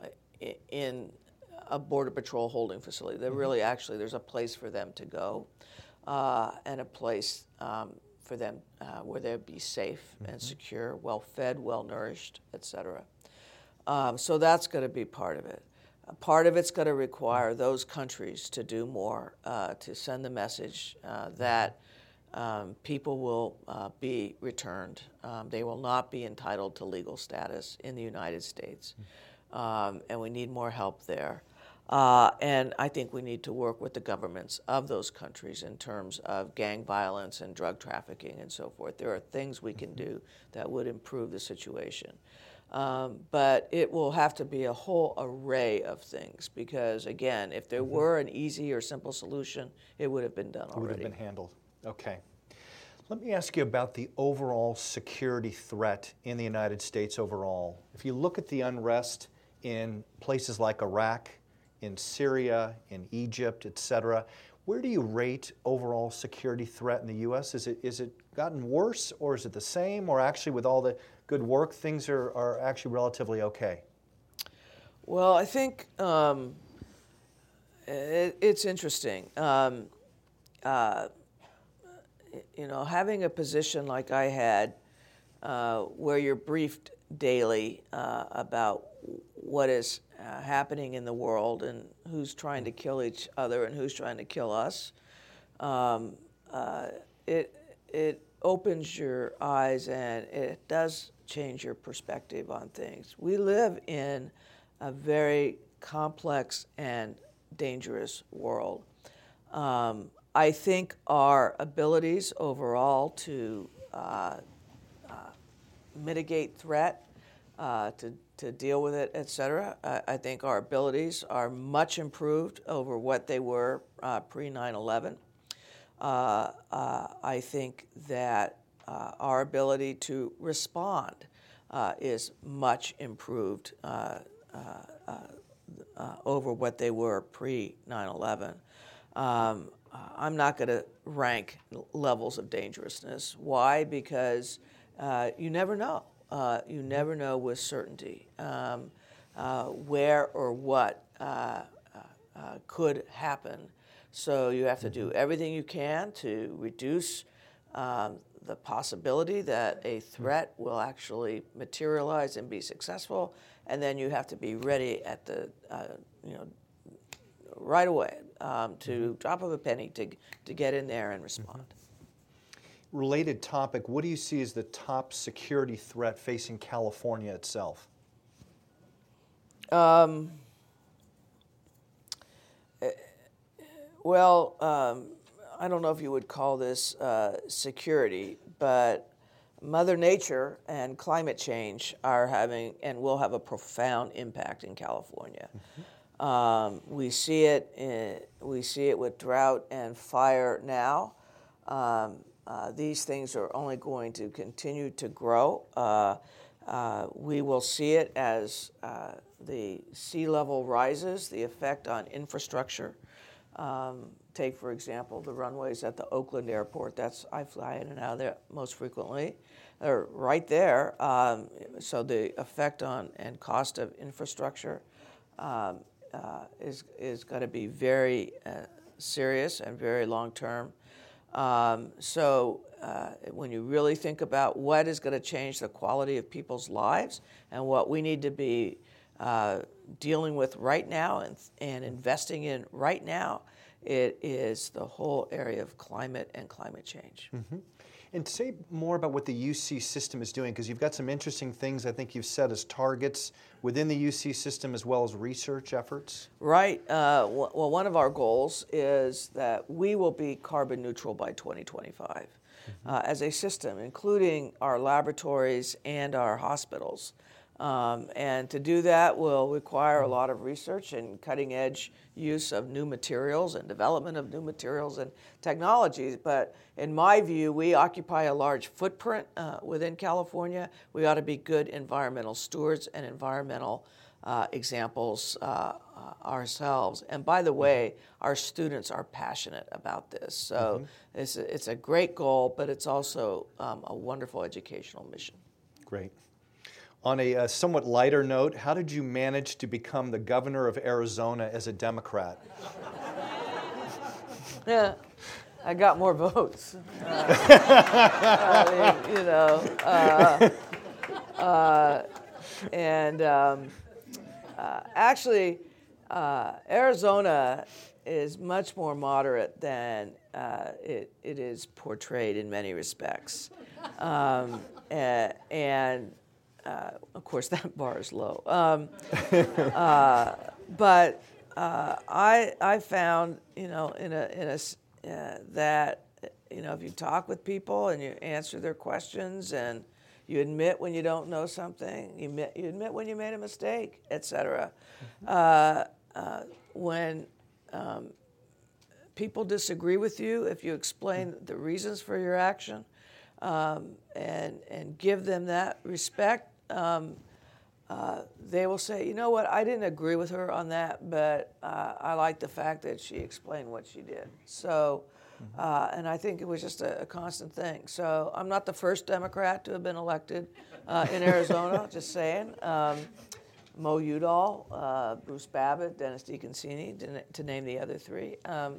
in a Border Patrol holding facility. There really actually, there's a place for them to go uh, and a place um, for them uh, where they'll be safe mm-hmm. and secure, well-fed, well-nourished, et cetera. Um, so that's going to be part of it. Uh, part of it's going to require those countries to do more, uh, to send the message uh, that Um, people will uh, be returned. Um, they will not be entitled to legal status in the United States. Um, and we need more help there. Uh, and I think we need to work with the governments of those countries in terms of gang violence and drug trafficking and so forth. There are things we can do that would improve the situation. Um, but it will have to be a whole array of things because, again, if there mm-hmm. were an easy or simple solution, it would have been done already. It would have been handled. Okay. Let me ask you about the overall security threat in the United States overall. If you look at the unrest in places like Iraq, in Syria, in Egypt, et cetera, where do you rate overall security threat in the U S? Is it is it gotten worse, or is it the same, or actually with all the good work, things are, are actually relatively okay? Well, I think um, it, it's interesting. Um, uh, You know, having a position like I had, uh, where you're briefed daily uh, about what is uh, happening in the world and who's trying to kill each other and who's trying to kill us, um, uh, it it opens your eyes and it does change your perspective on things. We live in a very complex and dangerous world. Um, I think our abilities overall to uh, uh, mitigate threat, uh, to, to deal with it, et cetera, I, I think our abilities are much improved over what they were uh, pre nine eleven. Uh, uh, I think that uh, our ability to respond uh, is much improved uh, uh, uh, uh, over what they were pre nine eleven. Um, I'm not going to rank levels of dangerousness. Why? Because uh, you never know. Uh, you never know with certainty um, uh, where or what uh, uh, could happen. So you have to do everything you can to reduce um, the possibility that a threat will actually materialize and be successful, and then you have to be ready at the, uh, you know, right away um, to drop of a penny to to get in there and respond. Related topic, what do you see as the top security threat facing California itself? Um, well, um, I don't know if you would call this uh, security, but Mother Nature and climate change are having and will have a profound impact in California. Mm-hmm. Um, we see it. In, we see it with drought and fire now. Um, uh, these things are only going to continue to grow. Uh, uh, we will see it as uh, the sea level rises, the effect on infrastructure. Um, take, for example, the runways at the Oakland airport. That's I fly in and out of there most frequently. They're right there. Um, so the effect on and cost of infrastructure um, uh, is is going to be very uh, serious and very long term. Um, so uh, when you really think about what is going to change the quality of people's lives and what we need to be uh, dealing with right now and, and investing in right now, it is the whole area of climate and climate change. Mm-hmm. And say more about what the U C system is doing, because you've got some interesting things I think you've set as targets within the U C system as well as research efforts. Right. Uh, w- well, one of our goals is that we will be carbon neutral by twenty twenty-five mm-hmm. uh, as a system, including our laboratories and our hospitals. Um, and to do that will require a lot of research and cutting-edge use of new materials and development of new materials and technologies. But in my view, we occupy a large footprint uh, within California. We ought to be good environmental stewards and environmental uh, examples uh, uh, ourselves. And by the way, our students are passionate about this. So mm-hmm. it's, a, it's a great goal, but it's also um, a wonderful educational mission. Great. On a uh, somewhat lighter note, how did you manage to become the governor of Arizona as a Democrat? Yeah, I got more votes. Uh, I mean, you know, uh, uh, and um, uh, actually, uh, Arizona is much more moderate than uh, it, it is portrayed in many respects, um, and, and Uh, of course, that bar is low. Um, uh, but uh, I I found you know in a in a uh, that you know if you talk with people and you answer their questions and you admit when you don't know something, you admit you admit when you made a mistake, et cetera. Mm-hmm. Uh, uh, when um, people disagree with you, if you explain the reasons for your action um, and and give them that respect. Um, uh, they will say, you know what, I didn't agree with her on that, but uh, I like the fact that she explained what she did. So, uh, and I think it was just a, a constant thing. So I'm not the first Democrat to have been elected uh, in Arizona, just saying. Um, Mo Udall, uh, Bruce Babbitt, Dennis DeConcini, to, to name the other three. Um,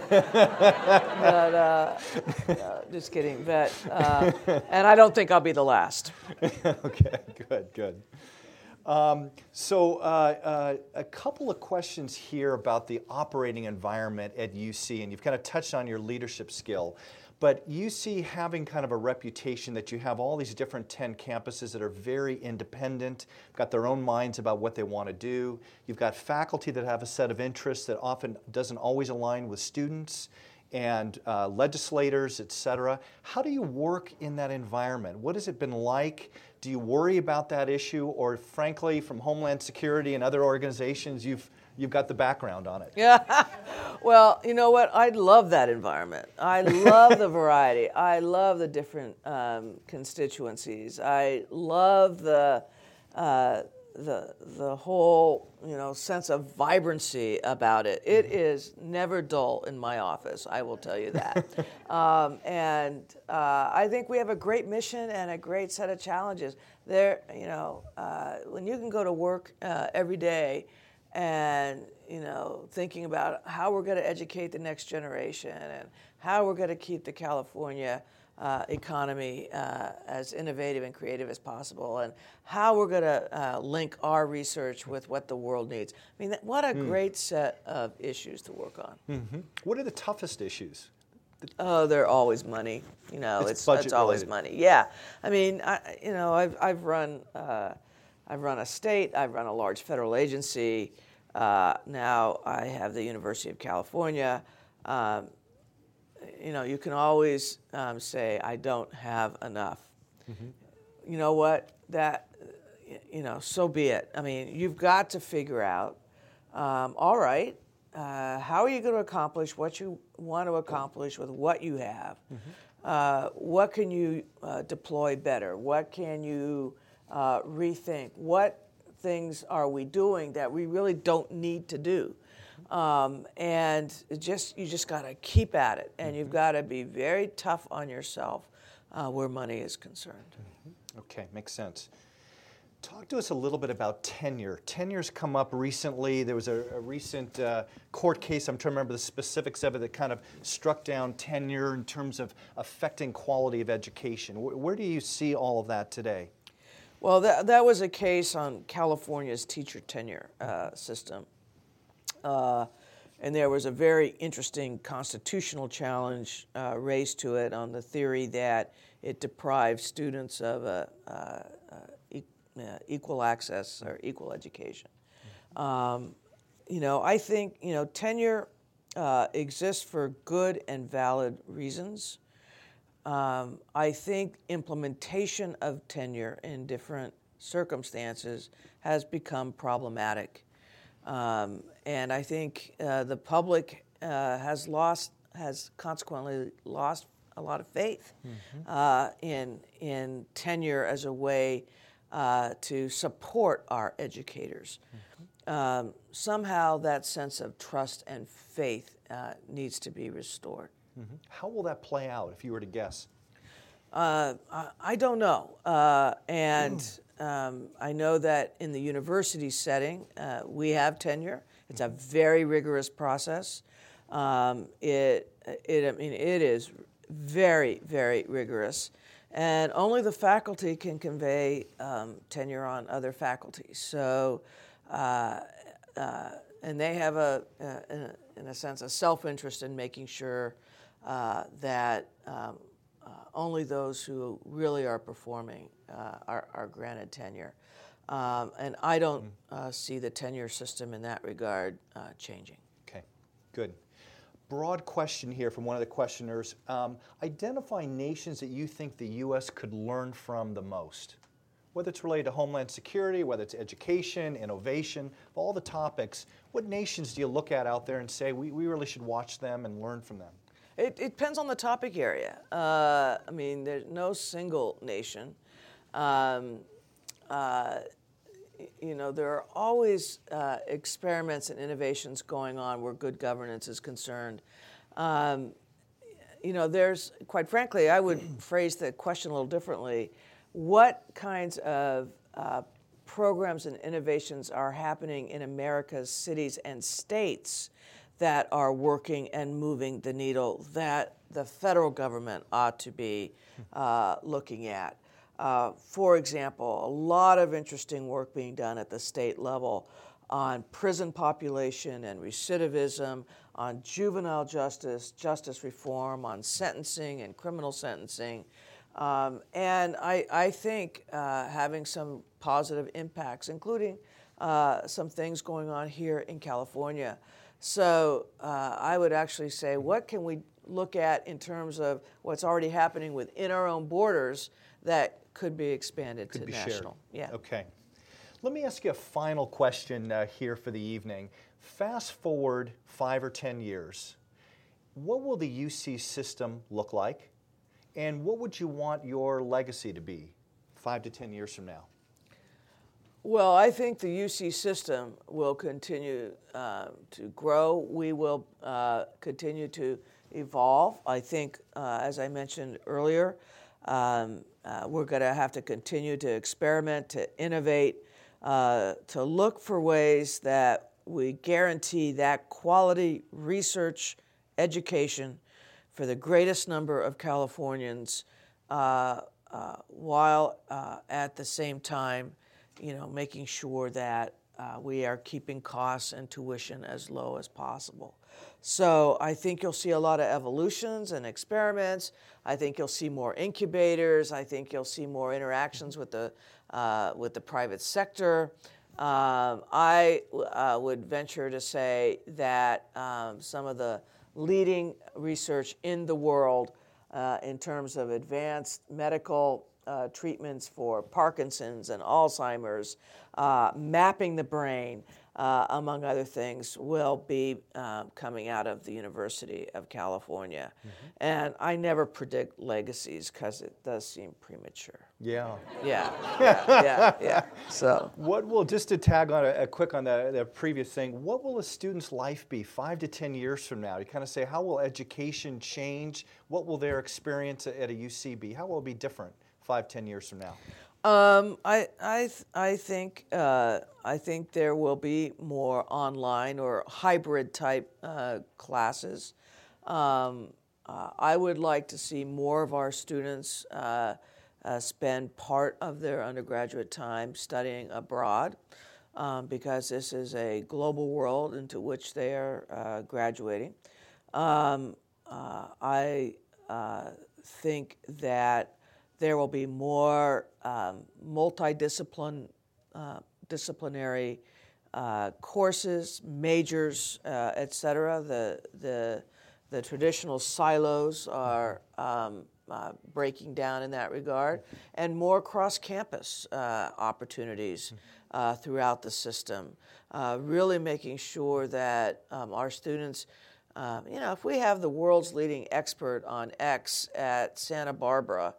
but, uh, uh, just kidding. But, uh, and I don't think I'll be the last. Okay, good, good. Um, so uh, uh, a couple of questions here about the operating environment at U C, and you've kind of touched on your leadership skill. But U C having kind of a reputation that you have all these different ten campuses that are very independent, got their own minds about what they want to do. You've got faculty that have a set of interests that often doesn't always align with students and uh, legislators, et cetera. How do you work in that environment? What has it been like? Do you worry about that issue? Or frankly, from Homeland Security and other organizations, you've You've got the background on it. Yeah. Well, you know what? I love that environment. I love the variety. I love the different um, constituencies. I love the uh, the the whole you know sense of vibrancy about it. It is never dull in my office. I will tell you that. um, and uh, I think we have a great mission and a great set of challenges. There, you know, uh, when you can go to work uh, every day. And you know, thinking about how we're going to educate the next generation and how we're going to keep the California uh, economy uh, as innovative and creative as possible, and how we're going to uh, link our research with what the world needs. I mean, that, what a mm. great set of issues to work on. Mm-hmm. What are the toughest issues? Oh, they're always money. You know, it's it's, budget it's always related. money. Yeah, I mean, I, you know, I've I've run uh, I've run a state, I've run a large federal agency. Uh, now I have the University of California. Um, you know, you can always um, say I don't have enough. Mm-hmm. You know what? That you know, so be it. I mean, you've got to figure out. Um, all right. Uh, how are you going to accomplish what you want to accomplish with what you have? Mm-hmm. Uh, what can you uh, deploy better? What can you uh, rethink? What things are we doing that we really don't need to do? Um, and it just you just got to keep at it, and mm-hmm. you've got to be very tough on yourself uh, where money is concerned. Mm-hmm. Okay, makes sense. Talk to us a little bit about tenure. Tenure's come up recently. There was a, a recent uh, court case, I'm trying to remember the specifics of it, that kind of struck down tenure in terms of affecting quality of education. Where, where do you see all of that today? Well, that, that was a case on California's teacher tenure uh, system. Uh, and there was a very interesting constitutional challenge uh, raised to it on the theory that it deprived students of a uh, Uh, equal access or equal education. Mm-hmm. Um, you know, I think, you know, tenure uh, exists for good and valid reasons. Um, I think implementation of tenure in different circumstances has become problematic. Um, and I think uh, the public uh, has lost, has consequently lost a lot of faith mm-hmm. uh, in, in tenure as a way Uh, to support our educators. Mm-hmm. Um, somehow that sense of trust and faith uh, needs to be restored. Mm-hmm. How will that play out, if you were to guess? Uh, I, I don't know. Uh, and um, I know that in the university setting, uh, we have tenure. It's a very rigorous process. Um, it, it, I mean, it is very, very rigorous. And only the faculty can convey um, tenure on other faculties. So, uh, uh, and they have a, uh, in, a in a sense, a self-interest in making sure uh, that um, uh, only those who really are performing uh, are, are granted tenure. Um, and I don't uh, see the tenure system in that regard uh, changing. Okay, good. Broad question here from one of the questioners. Um, identify nations that you think the U S could learn from the most, whether it's related to homeland security, whether it's education, innovation, all the topics. What nations do you look at out there and say, we, we really should watch them and learn from them? It, it depends on the topic area. Uh, I mean, there's no single nation. Um, uh, You know, there are always uh, experiments and innovations going on where good governance is concerned. Um, you know, there's, quite frankly, I would phrase the question a little differently. What kinds of uh, programs and innovations are happening in America's cities and states that are working and moving the needle that the federal government ought to be uh, looking at? Uh, for example, a lot of interesting work being done at the state level on prison population and recidivism, on juvenile justice, justice reform, on sentencing and criminal sentencing. Um, and I, I think uh, having some positive impacts, including uh, some things going on here in California. So uh, I would actually say, what can we look at in terms of what's already happening within our own borders that could be expanded could to be national? Shared. Yeah. Okay. Let me ask you a final question uh, here for the evening. Fast forward five or ten years. What will the U C system look like? And what would you want your legacy to be five to ten years from now? Well, I think the U C system will continue uh, to grow. We will uh, continue to evolve. I think, uh, as I mentioned earlier, um, uh, we're going to have to continue to experiment, to innovate, uh, to look for ways that we guarantee that quality research education for the greatest number of Californians, uh, uh, while uh, at the same time, you know, making sure that uh, we are keeping costs and tuition as low as possible. So I think you'll see a lot of evolutions and experiments. I think you'll see more incubators. I think you'll see more interactions with the uh, with the private sector. Um, I uh, would venture to say that um, some of the leading research in the world uh, in terms of advanced medical uh, treatments for Parkinson's and Alzheimer's, uh, mapping the brain, uh, among other things, will be uh, coming out of the University of California. Mm-hmm. And I never predict legacies because it does seem premature. Yeah. Yeah, yeah, yeah, yeah. So, what will, just to tag on a, a quick on the, the previous thing, what will a student's life be five to ten years from now? You kind of say, how will education change? What will their experience at a U C be? How will it be different five, ten years from now? Um, I I th- I think uh, I think there will be more online or hybrid type uh, classes. Um, uh, I would like to see more of our students uh, uh, spend part of their undergraduate time studying abroad, um, because this is a global world into which they are uh, graduating. Um, uh, I uh, think that there will be more um, multidiscipline, uh, disciplinary uh, courses, majors, uh, et cetera. The, the, the traditional silos are um, uh, breaking down in that regard, and more cross-campus uh, opportunities uh, throughout the system, uh, really making sure that um, our students, uh, you know, if we have the world's leading expert on X at Santa Barbara,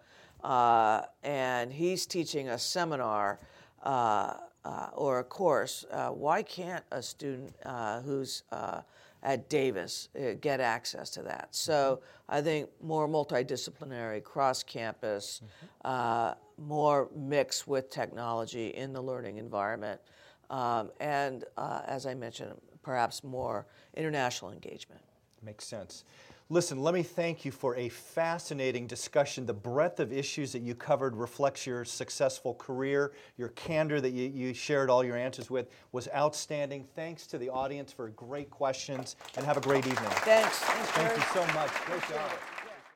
Uh, and he's teaching a seminar uh, uh, or a course, uh, why can't a student uh, who's uh, at Davis uh, get access to that? So I think more multidisciplinary, cross-campus, mm-hmm. uh, more mix with technology in the learning environment, um, and uh, as I mentioned, perhaps more international engagement. Makes sense. Listen, let me thank you for a fascinating discussion. The breadth of issues that you covered reflects your successful career. Your candor that you, you shared all your answers with was outstanding. Thanks to the audience for great questions, and have a great evening. Thanks. Thanks, Thank you so much. Great job.